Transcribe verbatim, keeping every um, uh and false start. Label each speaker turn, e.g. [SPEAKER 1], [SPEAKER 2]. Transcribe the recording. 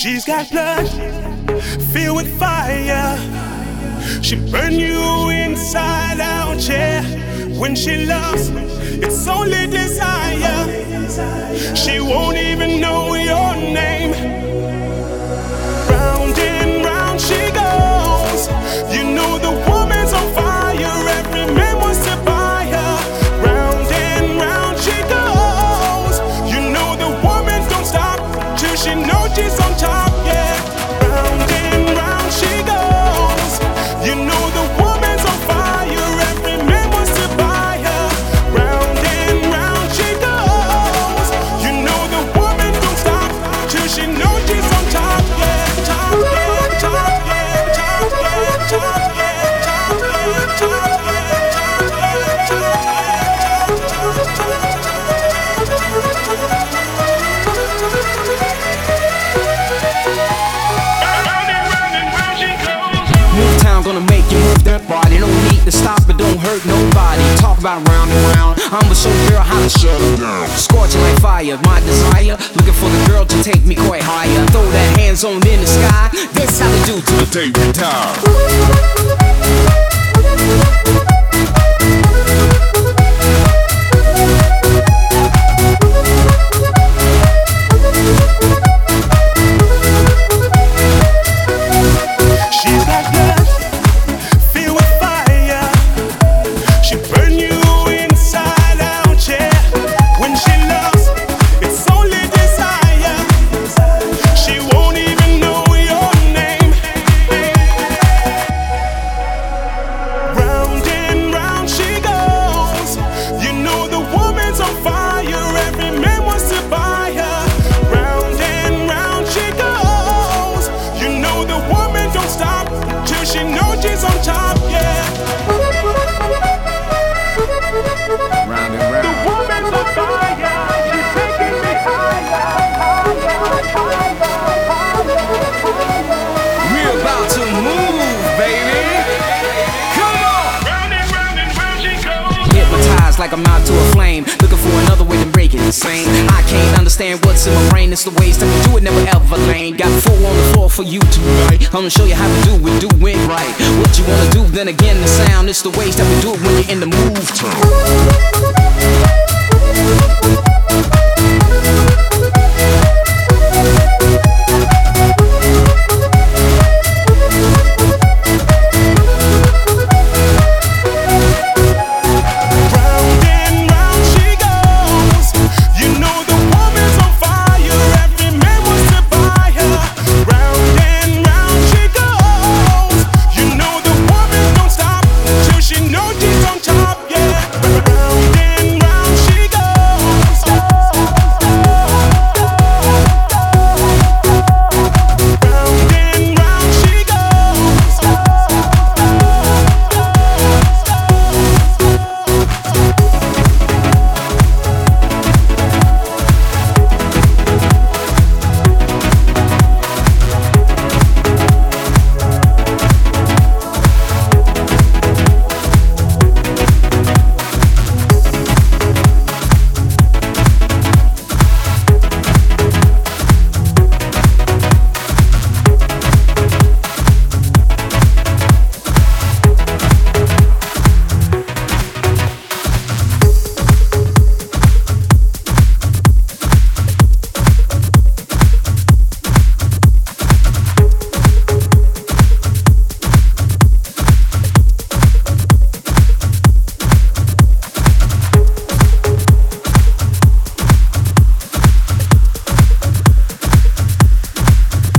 [SPEAKER 1] She's got blood filled with fire. She burn you inside out, yeah. When she loves, it's only desire. She won't even know your name. Round and round she goes. You know the woman's on fire. Every man wants to buy her. Round and round she goes. You know the woman don't stop till she knows she's on top, yeah. Round and round she goes. You know the woman's on fire. Every man wants to buy her. Round and round she goes. You know the woman don't stop till she knows she's on top, yeah. Top, yeah, top, yeah, top, yeah, top, yeah, top, yeah, top, yeah, top, yeah, top,
[SPEAKER 2] Town gonna make you move that body. No need to stop, but don't hurt nobody. Talk about round and round. I'ma show the girl how to shut her down. Scorching like fire, my desire. Looking for the girl to take me quite higher. Throw that hands on in the sky. This how we do to the day we die.
[SPEAKER 1] she's got blood filled with fire. She burn you inside out, yeah. When she loves, it's only desire. She won't even know your name. Round and round she goes. You know the woman's on fire. Every man wants to buy her. Round and round she goes. You know the woman don't stop till she knows she's on top, yeah.
[SPEAKER 2] Round and round.
[SPEAKER 1] The woman's on fire. She's taking me higher, higher, higher, higher.
[SPEAKER 2] We're about to move, baby. Come on.
[SPEAKER 1] Round and round and round she goes.
[SPEAKER 2] Hypnotized like I'm out to a flame. Looking for another way to break it insane. I can't understand what's in my brain. It's the ways that we do it, never ever lame. Got four on the floor for you tonight. I'm gonna show you how to do it, do it right. What you wanna do, then again the sound. It's the ways that we do it when you're in the move.